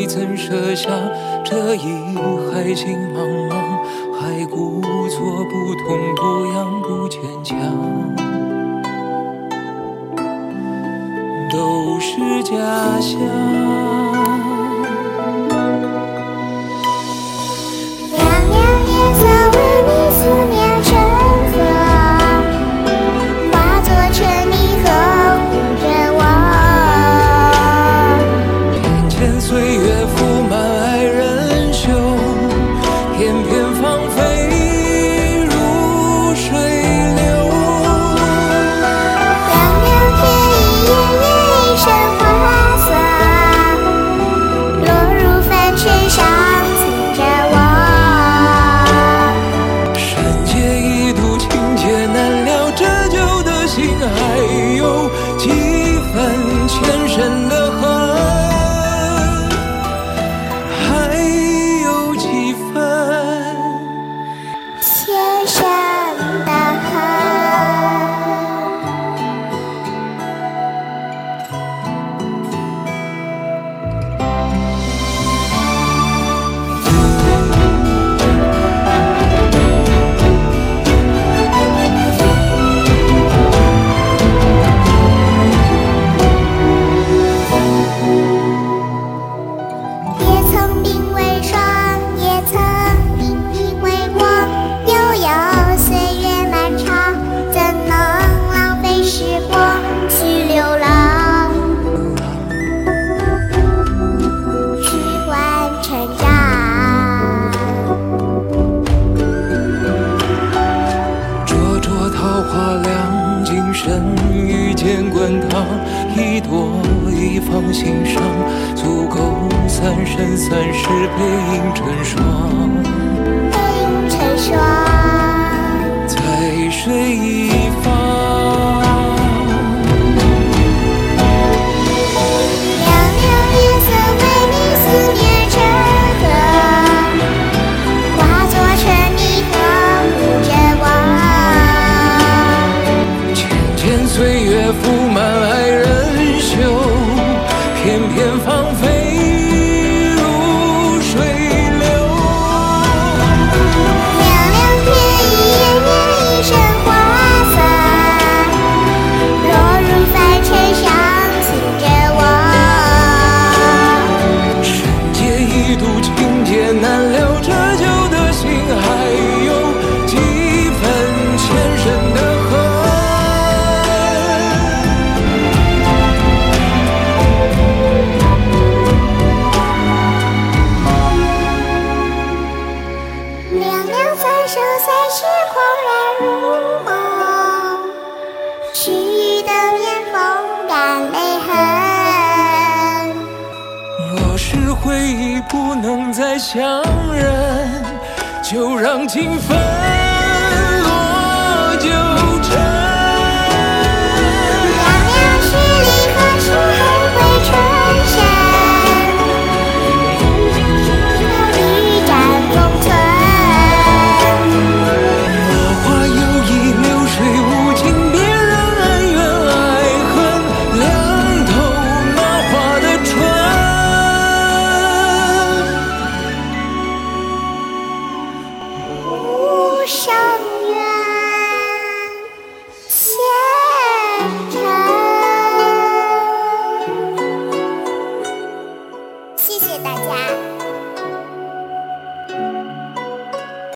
曾设想，这一海情茫茫，还故作不痛不痒不坚强，都是假象。遇见滚烫，一朵一放心上，足够3生3世背影成双，在水一方。岁月铺满爱人袖，偏偏芳菲如水流。 凉凉天意，炎炎一身花伞，落入凡尘相思着我。 深夜一度情劫难了，这旧的心还有几分前生的恨。 3世恍然如梦，须臾的面风干泪痕。 若是回忆不能再相认，就让情分落九尘。 凉凉十里，何时还会春深？一盏风存。上愿献成，谢谢大家。